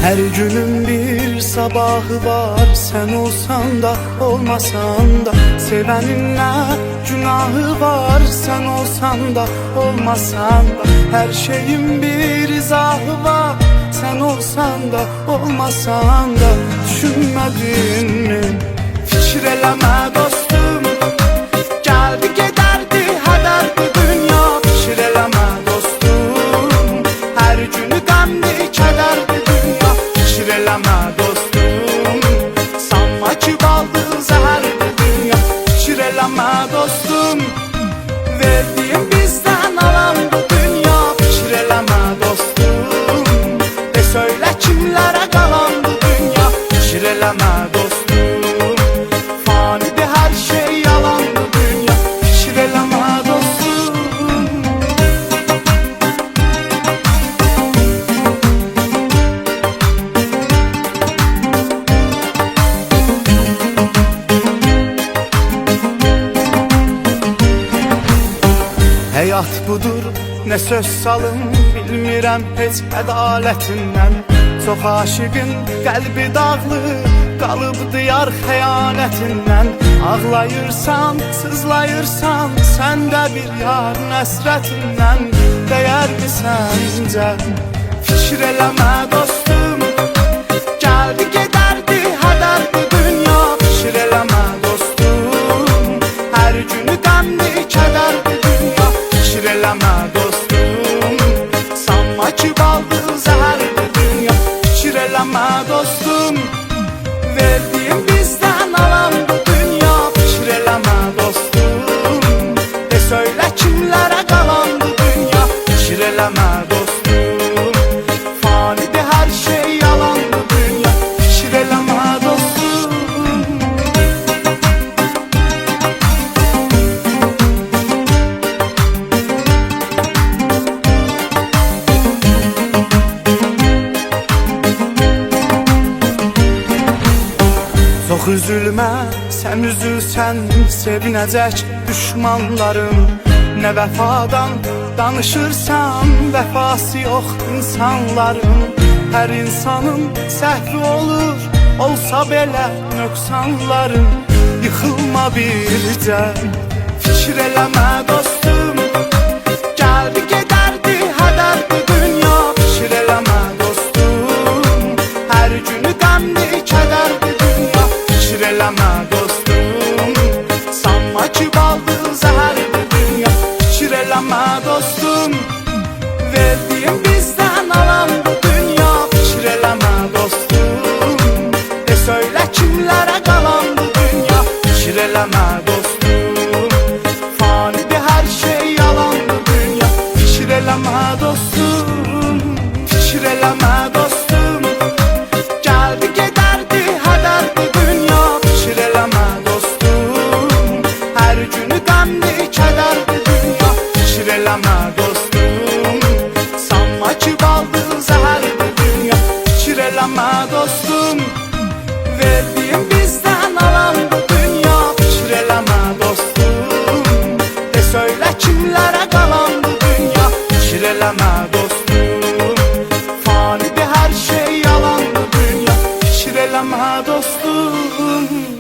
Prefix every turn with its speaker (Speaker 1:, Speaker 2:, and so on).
Speaker 1: Her günün bir sabahı var, sen olsan da olmasan da. Sevenin ne günahı var, sen olsan da olmasan da. Her şeyin bir izahı var, sen olsan da olmasan da. Düşünmedin mi? Fikir eleme dostum, geldi giderdi hederdi dünya. Fikir eleme dostum, her günü gamli kederdi dünya. Fikir eleme dostum, sanma ki baldı zehərdi dünya. Fikir eleme dostum, verdiğim bizden alandı dünya. Fikir eleme dostum, de söyle kimlere kalandı dünya. Fikir eleme dostum, fanidi her şey yalandı dünya. Fikir eleme dostum. Həyat budur, ne söz salım, bilmirəm heç ədaletindən. Çox aşıqın qəlbi dağlı, qalıbdı yar xəyanətindən. Ağlayırsan, sızlayırsan, sən də bir yar nəsrətindən. Dəyər mi səncə? Fikir eləmə dostum, gəldi gedərdi hədərdi dünya. Fikir eləmə dostum, hər günü qəmli kədərdi dünya. Fikir eləmə dostum, sanma ki baldı zəhərdi dünya. Fikir eləmə dostum, verdiğim bizden alandı dünya. Fikir eləmə dostum, de söyle kimlere kalandı dünya. Fikir eləmə dostum, fanidi her şey yalandı dünya. Fikir eləmə dostum. Çox üzülmə, sən üzülsən, sevinəcək düşmanların. Nə vəfadan danışırsan, vəfası yox insanların. Hər insanın səhvi olur, olsa belə nöqsanların. Yıxılma bircə, fikir eləmə dostum, gəldi gedərdi hədərdi dünya. Fikir eləmə dostum, hər günü qəmli kədərdi dünya. Fikir eləmə dostum, sanma ki baldı zəhərdi dünya. Fikir eləmə dostum, verdiğim bizden alandı dünya. Fikir eləmə dostum, de söyle kimlere kalandı dünya. Fikir eləmə dostum, fanidi her şey yalandı dünya. Fikir eləmə dostum, fikir eləmə dostum, gəldi gedərdi hədərdi dünya. Fikir eləmə dostum, hər günü qəmli kədərdi dünya. Fikir eləmə dostum, sanma ki baldı zəhərdi dünya. Fikir eləmə dostum, verdiğim bizden alandı dünya. Fikir eləmə dostum, de söyle kimlere kalandı dünya. Fikir eləmə dostum, fanidi her şey yalandı dünya. Fikir eləmə dostum.